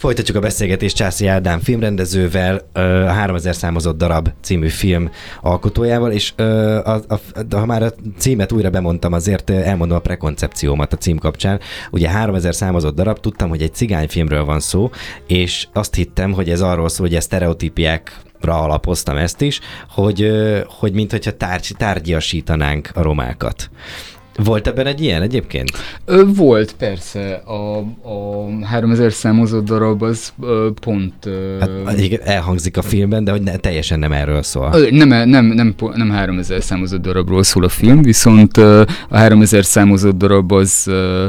Folytatjuk a beszélgetést Császai Ádám filmrendezővel, a 3000 számozott darab című film alkotójával, és ha már a címet újra bemondtam, azért elmondom a prekoncepciómat a cím kapcsán. Ugye 3000 számozott darab, tudtam, hogy egy cigányfilmről van szó, és azt hittem, hogy ez arról szól, hogy sztereotípiákra alapoztam ezt is, hogy minthogyha tárgyasítanánk a romákat. Volt ebben egy ilyen egyébként? Volt, persze. A 3000 számozott darab az pont... Hát elhangzik a filmben, de hogy teljesen nem erről szól. Nem 3000 számozott darabról szól a film, viszont a 3000 számozott darab az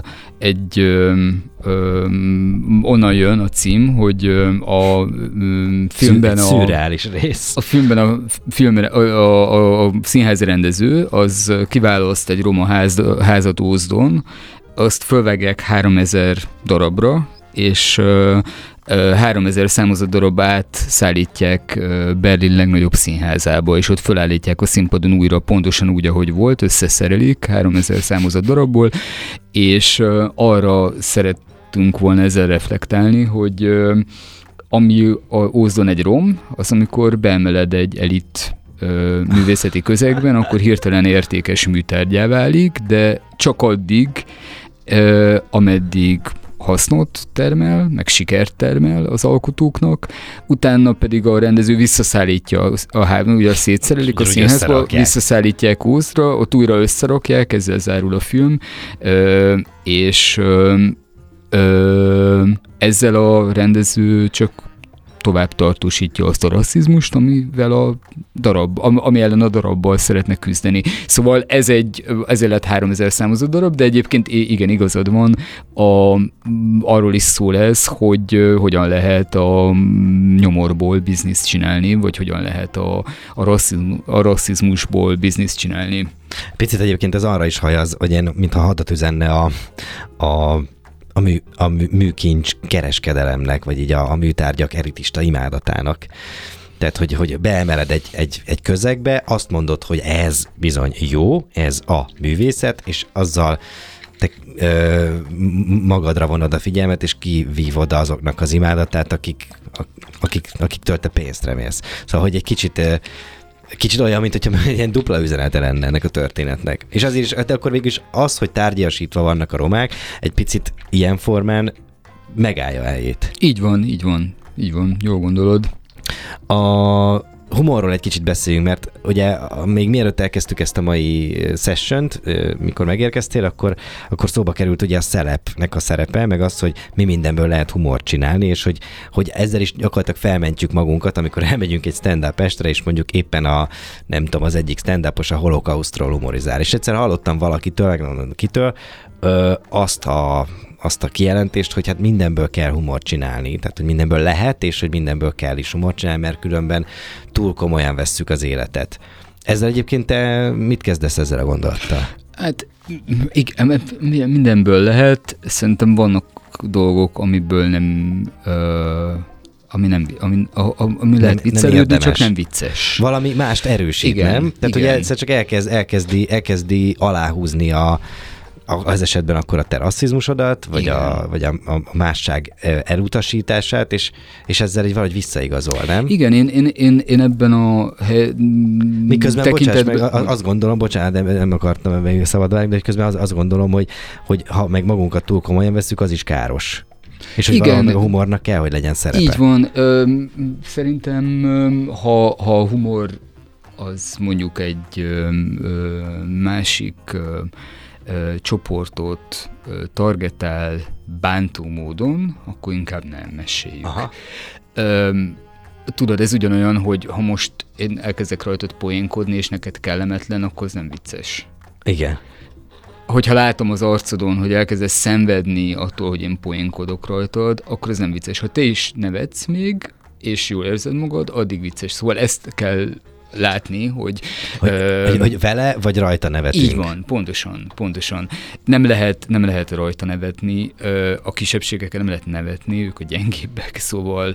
onnan jön a cím, hogy a filmben szürreális rész. A filmben a színházi rendező az kiválaszt egy roma házat Ózdon, azt fölvágják 3000 darabra, és 3000 számozott darabát szállítják Berlin legnagyobb színházába, és ott fölállítják a színpadon újra pontosan úgy, ahogy volt, összeszerelik 3000 számozott darabból, és arra szerettünk volna ezzel reflektálni, hogy ami Ózdon egy rom, az amikor beemeled egy elit művészeti közegben, akkor hirtelen értékes műtárgyá válik, de csak addig, ameddig hasznot termel, meg sikert termel az alkotóknak, utána pedig a rendező visszaszállítja ugye szétszerelik a színházba, visszaszállítják Ózdra, ott újra összerakják, ezzel zárul a film, és ezzel a rendező csak tovább tartósítja azt a rasszizmust, amivel ami ellen a darabbal szeretne küzdeni. Szóval ez lett 3000 számozott darab, de egyébként igen, igazad van, arról is szól ez, hogy hogyan lehet a nyomorból bizniszt csinálni, vagy hogyan lehet a rasszizmusból bizniszt csinálni. Picit egyébként ez arra is hajaz, hogy én, mintha hadat üzenne a műkincs kereskedelemnek, vagy így a műtárgyak elitista imádatának. Tehát, hogy beemeled egy közegbe, azt mondod, hogy ez bizony jó, ez a művészet, és azzal te magadra vonod a figyelmet, és kivívod azoknak az imádatát, akiktől te pénzt remélsz. Szóval, hogy egy kicsit olyan, mint hogyha ilyen dupla üzenete lenne ennek a történetnek. És azért is, de akkor végülis az, hogy tárgyasítva vannak a romák, egy picit ilyen formán megállja helyét. Így van, jól gondolod. A humorról egy kicsit beszéljünk, mert ugye még mielőtt elkezdtük ezt a mai sessiont, mikor megérkeztél, akkor szóba került ugye a szelepnek a szerepe, meg az, hogy mi mindenből lehet humort csinálni, és hogy ezzel is gyakorlatilag felmentjük magunkat, amikor elmegyünk egy stand-up estre, és mondjuk éppen az egyik stand-upos a holokausztról humorizál. És egyszer hallottam valakitől, azt a kijelentést, hogy hát mindenből kell humort csinálni, tehát hogy mindenből lehet, és hogy mindenből kell is humort csinálni, mert különben túl komolyan vesszük az életet. Ezzel egyébként te mit kezdesz ezzel a gondolattal? Hát igen, mindenből lehet, szerintem vannak dolgok, amiből nem... Ami lehet viccelődni, csak nem vicces. Valami mást erősít, igen, nem? Tehát, igen. Hogy egyszer csak elkezdi aláhúzni az esetben akkor a te rasszizmusodat, vagy a másság elutasítását, és ezzel így valahogy visszaigazol, nem? Igen, én ebben a miközben, tekintetben... azt gondolom, de nem akartam még szabadvágni, de közben azt gondolom, hogy ha meg magunkat túl komolyan veszük, az is káros. És hogy valami a humornak kell, hogy legyen szerepe. Így van. Szerintem, ha a humor az mondjuk egy másik csoportot targetál bántó módon, akkor inkább nem meséljük. Tudod, ez ugyanolyan, hogy ha most én elkezdek rajtad poénkodni, és neked kellemetlen, akkor ez nem vicces. Igen. Hogyha látom az arcodon, hogy elkezdesz szenvedni attól, hogy én poénkodok rajtad, akkor ez nem vicces. Ha te is nevetsz még, és jól érzed magad, addig vicces. Szóval ezt kell látni, hogy vele vagy rajta nevetünk. Így van, pontosan. Nem lehet rajta nevetni, a kisebbségekkel nem lehet nevetni, ők a gyengébbek, szóval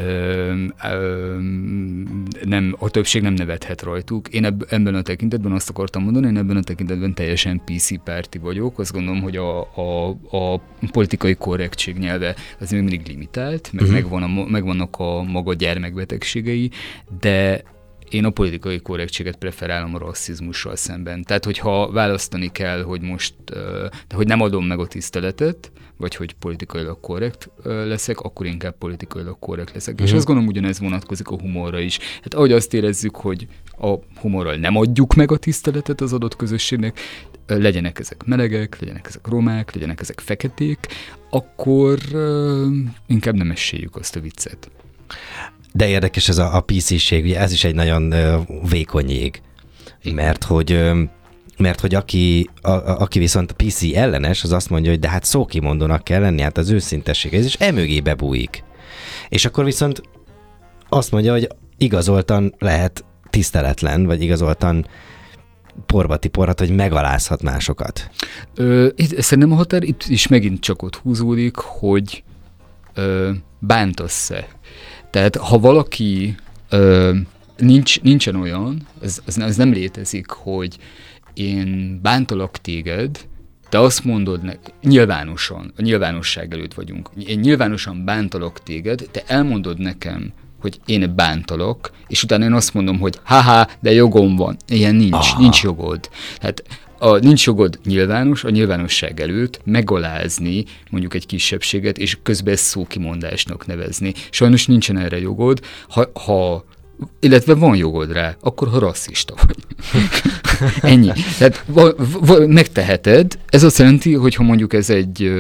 a többség nem nevethet rajtuk. Én ebben a tekintetben azt akartam mondani, én ebben a tekintetben teljesen PC párti vagyok. Azt gondolom, hogy a politikai korrektség nyelve az még mindig limitált, meg megvannak a maga gyermekbetegségei, de én a politikai korrektséget preferálom a rasszizmussal szemben. Tehát, hogyha választani kell, hogy most, hogy nem adom meg a tiszteletet, vagy hogy politikailag korrekt leszek, akkor inkább politikailag korrekt leszek. És azt gondolom, ugyanez vonatkozik a humorra is. Hát ahogy azt érezzük, hogy a humorral nem adjuk meg a tiszteletet az adott közösségnek, legyenek ezek melegek, legyenek ezek romák, legyenek ezek feketék, akkor inkább nem esélyük azt a viccet. De érdekes ez a PC-ség, ugye ez is egy nagyon vékony jég, mert hogy aki viszont a PC ellenes, az azt mondja, hogy de hát szókimondónak kell lenni, hát az őszintesség, ez is emögé bebújik. És akkor viszont azt mondja, hogy igazoltan lehet tiszteletlen, vagy igazoltan porba tiporhat, hogy megalázhat másokat. Szerintem a határ itt is megint csak ott húzódik, hogy bántasz-e. Tehát ha valaki nincsen olyan, az nem létezik, hogy én bántalak téged, te azt mondod nyilvánosan, a nyilvánosság előtt vagyunk, én nyilvánosan bántalak téged, te elmondod nekem, hogy én bántalak, és utána én azt mondom, hogy haha, de jogom van. Ilyen nincs jogod. Hát nincs jogod a nyilvánosság előtt megalázni mondjuk egy kisebbséget, és közben ezt szókimondásnak nevezni. Sajnos nincsen erre jogod, illetve van jogod rá, akkor ha rasszista vagy. Ennyi. Tehát megteheted, ez azt jelenti, hogy ha mondjuk ez egy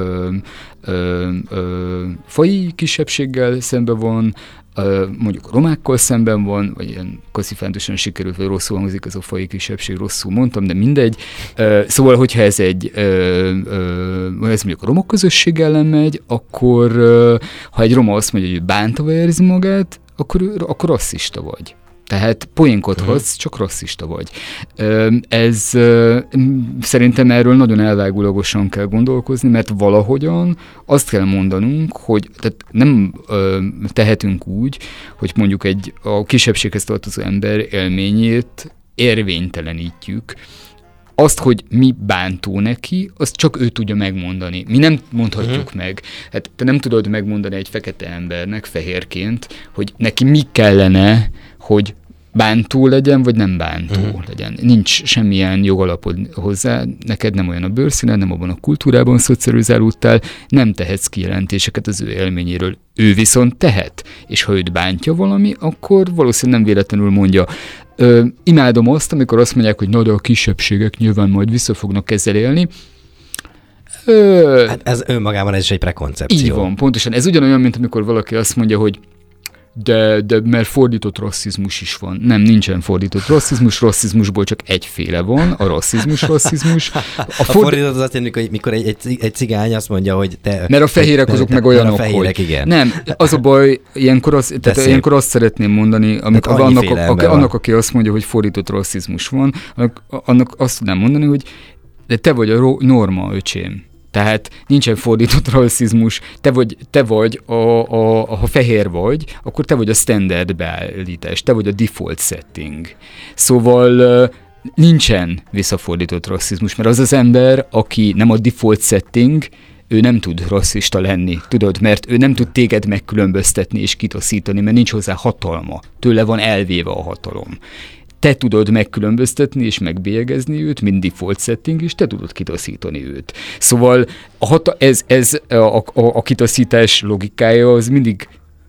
faji kisebbséggel szemben van, mondjuk romákkal szemben van, vagy ilyen kaszifántosan sikerült, vagy rosszul hangzik ez a faji kisebbség, rosszul mondtam, de mindegy. Szóval, hogyha ez mondjuk a roma közösség ellen megy, akkor ha egy roma azt mondja, hogy bántva érzi magát, akkor rasszista vagy. Tehát poénkodhatsz, csak rasszista vagy. Szerintem erről nagyon elvágólagosan kell gondolkozni, mert valahogyan azt kell mondanunk, hogy tehát nem tehetünk úgy, hogy mondjuk a kisebbséghez tartozó ember élményét érvénytelenítjük. Azt, hogy mi bántó neki, azt csak ő tudja megmondani. Mi nem mondhatjuk meg. Hát te nem tudod megmondani egy fekete embernek fehérként, hogy neki mi kellene, hogy bántó legyen, vagy nem bántó legyen. Nincs semmilyen jogalapod hozzá, neked nem olyan a bőrszíned, nem abban a kultúrában szocializálódtál, nem tehetsz kijelentéseket az ő élményéről. Ő viszont tehet, és ha őt bántja valami, akkor valószínűleg nem véletlenül mondja. Imádom azt, amikor azt mondják, hogy na, de a kisebbségek nyilván majd vissza fognak ezzel élni. Hát ez önmagában ez is egy prekoncepció. Így van, pontosan. Ez ugyanolyan, mint amikor valaki azt mondja, hogy de mert fordított rasszizmus is van. Nem, nincsen fordított rasszizmusból csak egyféle van, a rasszizmus. A fordított az azt jelenti, hogy mikor egy cigány azt mondja, hogy te... Mert a fehérek azok meg olyanok, a fehérek, hogy... Igen. Nem, az a baj, ilyenkor azt szeretném mondani, annak, aki azt mondja, hogy fordított rasszizmus van, annak azt tudnám mondani, hogy de te vagy a norma, öcsém. Tehát nincsen fordított rasszizmus, te vagy ha fehér vagy, akkor te vagy a standard beállítás, te vagy a default setting. Szóval nincsen visszafordított rasszizmus, mert az ember, aki nem a default setting, ő nem tud rasszista lenni, tudod, mert ő nem tud téged megkülönböztetni és kitaszítani, mert nincs hozzá hatalma, tőle van elvéve a hatalom. Te tudod megkülönböztetni és őt, mint default setting, és te tudod kitaszítani őt. Szóval a kitaszítás logikája az mindig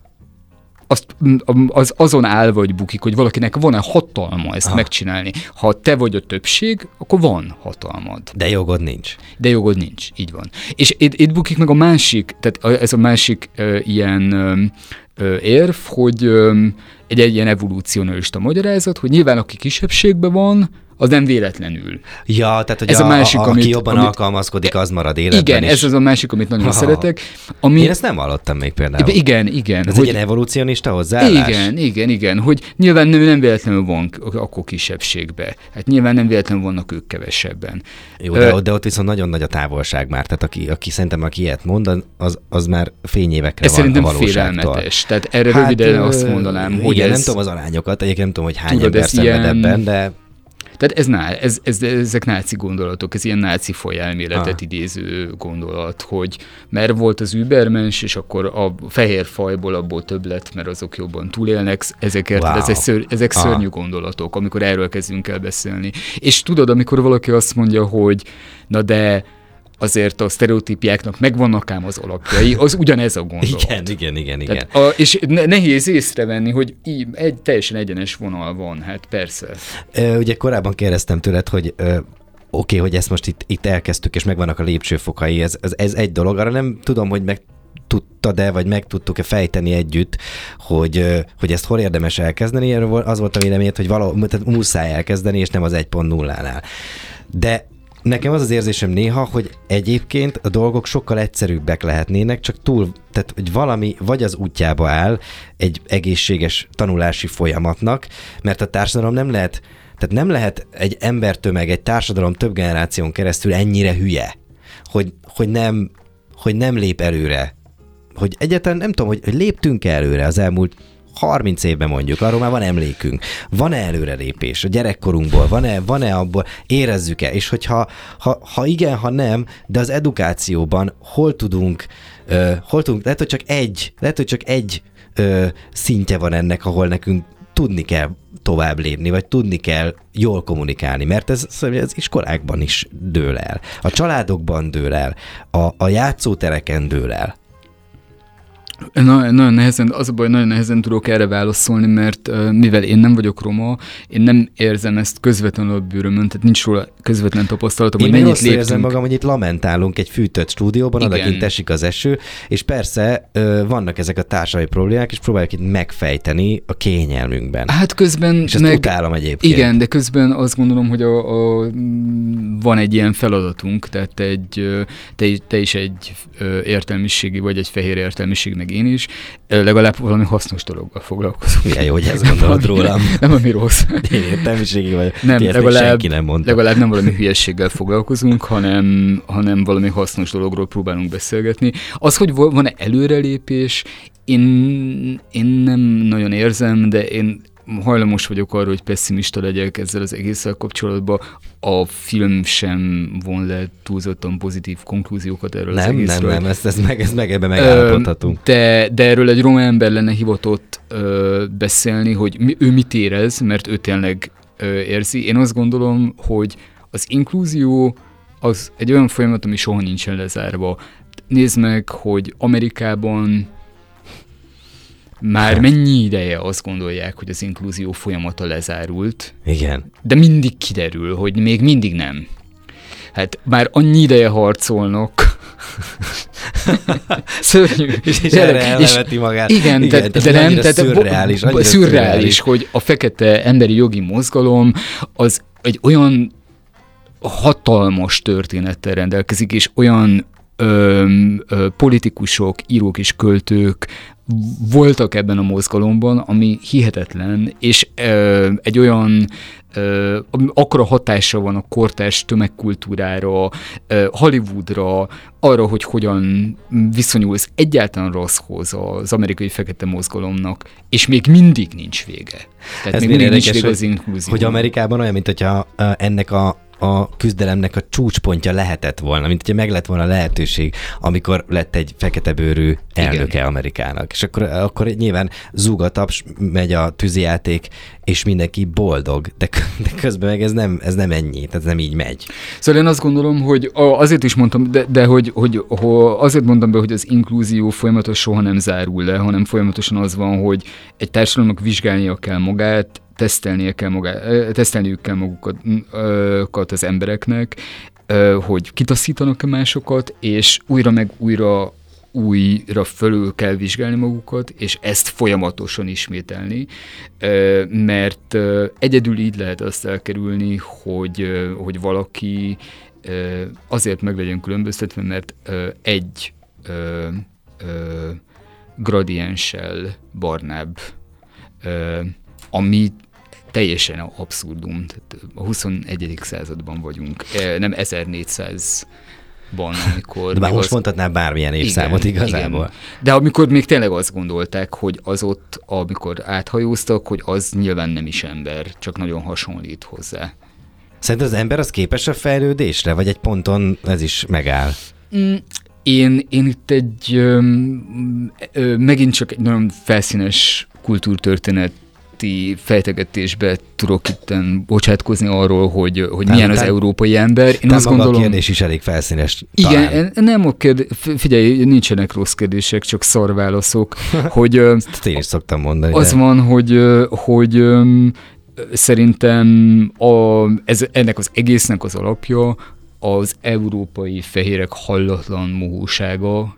azon áll vagy bukik, hogy valakinek van-e hatalma ezt megcsinálni. Ha te vagy a többség, akkor van hatalmad. De jogod nincs. Így van. És itt bukik meg a másik, tehát ez a másik ilyen érv, hogy egy ilyen evolúcionalista magyarázat, hogy nyilván aki kisebbségben van, az nem véletlenül. Ja, tehát hogy ez a másik, aki jobban alkalmazkodik, az marad életben. Igen, ez az a másik, amit nagyon szeretek. Én ezt nem hallottam még például. Igen. Ez egy ilyen evolúcionista hozzáállás? Igen, hogy nyilván nem véletlenül van akkor kisebbségbe. Hát nyilván nem véletlenül vannak ők kevesebben. Jó, de ott viszont nagyon nagy a távolság már. Tehát aki szerintem, aki ilyet mond, az már fényévekre van a valóságtól. Félelmetes. Tehát erre röviden azt mondanám, hogy igen, nem tudom az arányokat, egyébként nem tudom, hogy hány ember szenved ebben, de... Tehát ezek náci gondolatok, ez ilyen náci folyelméletet idéző gondolat, hogy mert volt az übermens, és akkor a fehér fajból abból több lett, mert azok jobban túlélnek, ezek szörnyű gondolatok, amikor erről kezdünk el beszélni. És tudod, amikor valaki azt mondja, hogy na de azért a sztereotípiáknak megvannak ám az alapjai, az ugyanez a gondolat. Igen. Tehát és nehéz észrevenni, hogy egy teljesen egyenes vonal van, hát persze. Ugye korábban kérdeztem tőled, hogy oké, hogy ezt most itt elkezdtük, és megvannak a lépcsőfokai, ez egy dolog, arra nem tudom, hogy tudtad-e, vagy meg tudtuk-e fejteni együtt, hogy ezt hol érdemes elkezdeni, az volt a véleményed, hogy tehát muszáj elkezdeni, és nem az 1.0-nál. De nekem az érzésem néha, hogy egyébként a dolgok sokkal egyszerűbbek lehetnének, csak tehát hogy valami vagy az útjába áll egy egészséges tanulási folyamatnak, mert a társadalom nem lehet egy embertömeg, egy társadalom több generáción keresztül ennyire hülye, hogy nem lép előre. Hogy egyáltalán nem tudom, hogy léptünk előre az elmúlt 30 évben mondjuk, arról már van emlékünk. Van-e előrelépés a gyerekkorunkból? Van-e abból? Érezzük-e? És hogyha ha igen, ha nem, de az edukációban hol tudunk, lehet, hogy csak egy szintje van ennek, ahol nekünk tudni kell tovább lépni, vagy tudni kell jól kommunikálni, mert ez az iskolákban is dől el. A családokban dől el, a játszótereken dől el. Nagyon nehezen, az a baj, nagyon nehezen tudok erre válaszolni, mert mivel én nem vagyok roma, én nem érzem ezt közvetlenül a bőrömön, tehát nincs róla közvetlen tapasztalatom, hogy mennyit léptünk. Én érzem magam, hogy itt lamentálunk egy fűtött stúdióban, odakint esik az eső, és persze vannak ezek a társadalmi problémák, és próbáljuk itt megfejteni a kényelmünkben. Hát közben... És ezt utálom egyébként. Igen, de közben azt gondolom, hogy van egy ilyen feladatunk, tehát te is egy értelmiségi, vagy egy fehér értelmiség, meg én is, legalább valami hasznos dologgal foglalkozunk. Milyen jó, hogy ezt gondolod rólam. Nem ami rossz. Én értelmiségi vagy. Nem, legalább nem valami hülyességgel foglalkozunk, hanem valami hasznos dologról próbálunk beszélgetni. Az, hogy van-e előrelépés, én nem nagyon érzem, de én hajlamos vagyok arra, hogy pessimista legyek ezzel az egésszel kapcsolatban. A film sem von le túlzottan pozitív konklúziókat erről az egészről. Nem, ezt meg ebben megállapodhatunk. De erről egy roma ember lenne hivatott beszélni, hogy ő mit érez, mert ő tényleg érzi. Én azt gondolom, hogy az inklúzió az egy olyan folyamat, ami soha nincsen lezárva. Nézd meg, hogy Amerikában már mennyi ideje azt gondolják, hogy az inklúzió folyamata lezárult. Igen. De mindig kiderül, hogy még mindig nem. Hát már annyi ideje harcolnak. Szörnyű. És erre elneveti magát. Igen, de nem, szürreális, hogy a fekete emberi jogi mozgalom az egy olyan hatalmas történettel rendelkezik, és olyan politikusok, írók és költők voltak ebben a mozgalomban, ami hihetetlen, és egy olyan akkora hatása van a kortárs tömegkultúrára, Hollywoodra, arra, hogy hogyan viszonyulsz egyáltalán rasszhoz az amerikai fekete mozgalomnak, és még mindig nincs vége. Tehát ez még mindig nincs vége az inkluzió. Hogy Amerikában olyan, mint hogyha ennek a küzdelemnek a csúcspontja lehetett volna, mint hogyha meg lett volna lehetőség, amikor lett egy feketebőrű elnöke igen. Amerikának. És akkor nyilván zúg a taps, megy a tűzijáték, és mindenki boldog, de közben meg ez nem ennyi, tehát nem így megy. Szóval én azt gondolom, hogy azért is mondtam, de hogy azért mondtam be, hogy az inklúzió folyamatos soha nem zárul le, hanem folyamatosan az van, hogy egy társadalomnak vizsgálnia kell magát, tesztelniük kell magukat az embereknek, hogy kitaszítanak-e másokat, és újra meg újra újra fölül kell vizsgálni magukat, és ezt folyamatosan ismételni, mert egyedül így lehet azt elkerülni, hogy valaki azért meg legyen különböztetve, mert egy gradienssel barnább, ami teljesen abszurdum. Tehát a 21. században vagyunk, nem 1400-ban, amikor... De már most mondhatnál bármilyen évszámot igazából. Igen. De amikor még tényleg azt gondolták, hogy az ott, amikor áthajóztak, hogy az nyilván nem is ember, csak nagyon hasonlít hozzá. Szerinted az ember az képes a fejlődésre, vagy egy ponton ez is megáll? Én itt megint csak egy nagyon felszínes kultúrtörténeti fejtegetésbe tudok itten bocsátkozni arról, hogy milyen az európai ember. Én azt gondolom, a kérdés is elég felszínes. Igen, nem a kérdés, figyelj, nincsenek rossz kérdések, csak szar válaszok. Hogy, ezt én is szoktam mondani. Az van, hogy szerintem ennek az egésznek az alapja az európai fehérek hallatlan mohósága,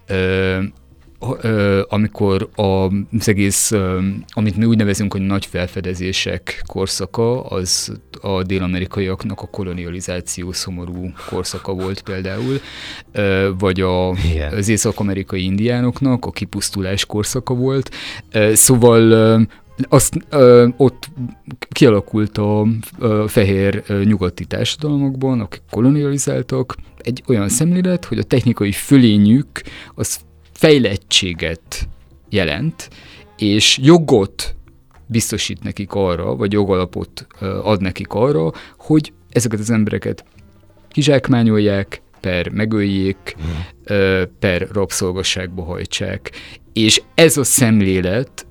amikor az egész, amit mi úgy nevezünk, hogy nagy felfedezések korszaka, az a dél-amerikaiaknak a kolonializáció szomorú korszaka volt például, vagy az észak-amerikai indiánoknak a kipusztulás korszaka volt. Szóval ott kialakult a fehér nyugati társadalmakban, akik kolonializáltak, egy olyan szemlélet, hogy a technikai fölényük az fejlettséget jelent, és jogot biztosít nekik arra, vagy jogalapot ad nekik arra, hogy ezeket az embereket kizsákmányolják, per megöljék, per rabszolgasságba hajtsák. És ez a szemlélet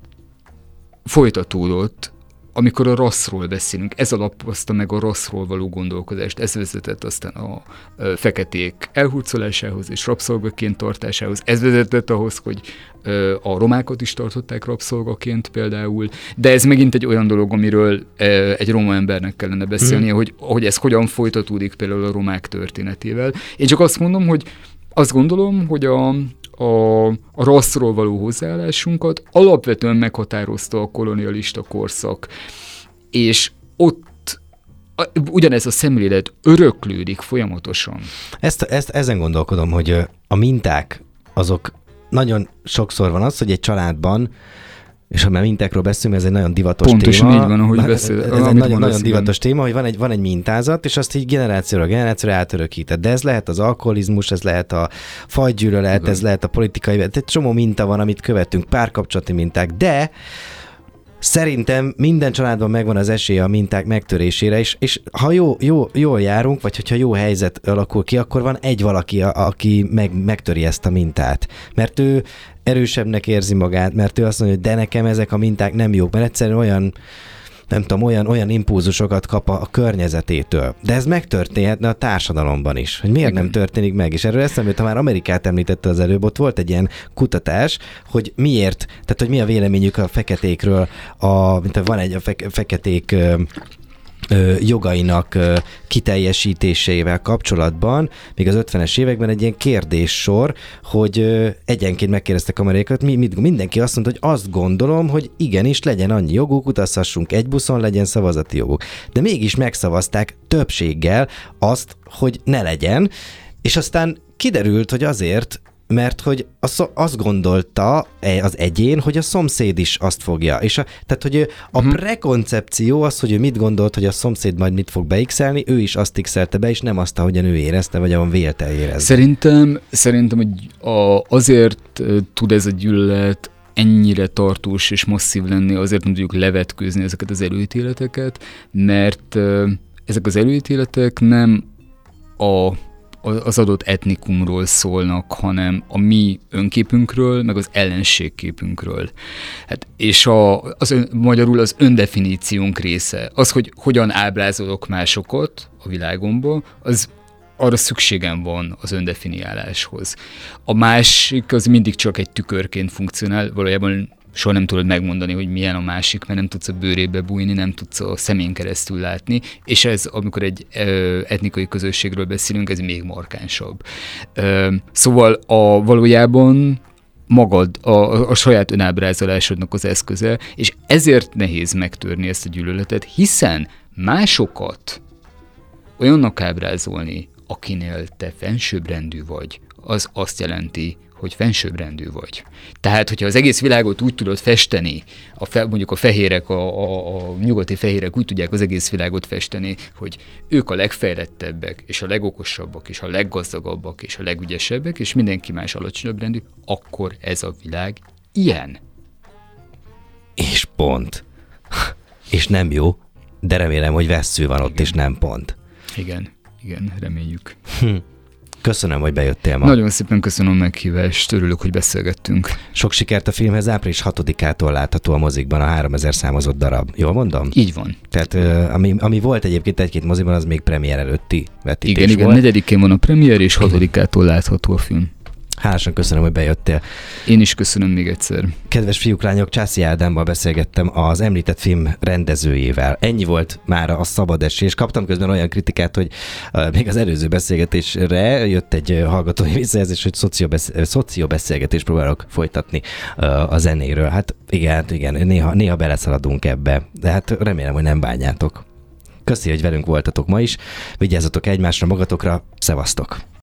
folytatódott, amikor a rasszról beszélünk. Ez alapozta meg a rasszról való gondolkodást. Ez vezetett aztán a feketék elhurcolásához és rabszolgaként tartásához. Ez vezetett ahhoz, hogy a romákat is tartották rabszolgaként például. De ez megint egy olyan dolog, amiről egy roma embernek kellene beszélnie, hogy ez hogyan folytatódik például a romák történetével. Én csak azt mondom, hogy azt gondolom, hogy a rasszról való hozzáállásunkat alapvetően meghatározta a kolonialista korszak. És ott ugyanez a szemlélet öröklődik folyamatosan. Ezen gondolkodom, hogy a minták azok nagyon sokszor van az, hogy egy családban, és ha már mintákról beszélünk, ez egy nagyon divatos Pontosan téma. Pontosan így van, ahogy beszél. Ez egy nagyon divatos téma, hogy van egy mintázat, és azt így generációra átörökíted. De ez lehet az alkoholizmus, ez lehet a fajgyűlölet, ez lehet a politikai, egy csomó minta van, amit követünk, párkapcsolati minták, de szerintem minden családban megvan az esélye a minták megtörésére, és ha jól járunk, vagy hogyha jó helyzet alakul ki, akkor van egy valaki, aki megtöri ezt a mintát. Mert ő erősebbnek érzi magát, mert ő azt mondja, hogy de nekem ezek a minták nem jók, mert egyszerűen olyan, nem tudom, olyan impulzusokat kap a környezetétől. De ez megtörténhetne a társadalomban is, hogy miért nem történik meg. És erről eszembe jut, ha már Amerikát említette az előbb, ott volt egy ilyen kutatás, hogy miért, tehát hogy mi a véleményük a feketékről, van egy a feketék jogainak kiteljesítésével kapcsolatban, még az 50-es években egy ilyen kérdéssor, hogy egyenként megkérdeztek amerikaiakat, mindenki azt mondta, hogy azt gondolom, hogy igenis legyen annyi joguk, utazhassunk egy buszon, legyen szavazati joguk. De mégis megszavazták többséggel azt, hogy ne legyen, és aztán kiderült, hogy azért, mert hogy azt gondolta az egyén, hogy a szomszéd is azt fogja. És tehát, hogy a prekoncepció az, hogy ő mit gondolt, hogy a szomszéd majd mit fog beixelni, ő is azt x-elte be, és nem azt, ahogyan ő érezte, vagy ahol vélte érezni. Szerintem hogy azért tud ez a gyűlölet ennyire tartós és masszív lenni, azért nem tudjuk levetkőzni ezeket az előítéleteket, mert ezek az előítéletek nem az adott etnikumról szólnak, hanem a mi önképünkről, meg az ellenségképünkről. Hát, és magyarul az öndefiníciónk része. Az, hogy hogyan ábrázolok másokat a világomba, az arra szükségem van az öndefiniáláshoz. A másik az mindig csak egy tükörként funkcionál, valójában soha nem tudod megmondani, hogy milyen a másik, mert nem tudsz a bőrébe bújni, nem tudsz a szemén keresztül látni, és ez, amikor egy etnikai közösségről beszélünk, ez még markánsabb. Szóval valójában magad, a saját önábrázolásodnak az eszköze, és ezért nehéz megtörni ezt a gyűlöletet, hiszen másokat olyannak ábrázolni, akinél te fensőbbrendű vagy, az azt jelenti, hogy fensőbbrendű vagy. Tehát, hogyha az egész világot úgy tudod festeni, mondjuk a fehérek, a nyugati fehérek úgy tudják az egész világot festeni, hogy ők a legfejlettebbek, és a legokosabbak, és a leggazdagabbak, és a legügyesebbek, és mindenki más alacsonyabb rendű, akkor ez a világ ilyen. És pont. És nem jó, de remélem, hogy vessző van ott, igen. És nem pont. Igen, reméljük. Köszönöm, hogy bejöttél ma. Nagyon szépen köszönöm a meghívást, örülök, hogy beszélgettünk. Sok sikert a filmhez, április 6-ától látható a mozikban a 3000 számozott darab. Jól mondom? Így van. Tehát ami volt egyébként egy-két moziban, az még premier előtti vetítés igen, volt. 4-én van a premier, és 6-ától látható a film. Hálásan köszönöm, hogy bejöttél. Én is köszönöm még egyszer. Kedves fiúk, lányok, Császi Ádámmal beszélgettem az említett film rendezőjével. Ennyi volt már a szabad esés. Kaptam közben olyan kritikát, hogy még az előző beszélgetésre jött egy hallgatói visszajelzés, hogy szociobeszélgetést próbálok folytatni a zenéről. Hát igen, néha beleszaladunk ebbe, de hát remélem, hogy nem bánjátok. Köszi, hogy velünk voltatok ma is. Vigyázzatok egymásra, magatokra. Szevasztok!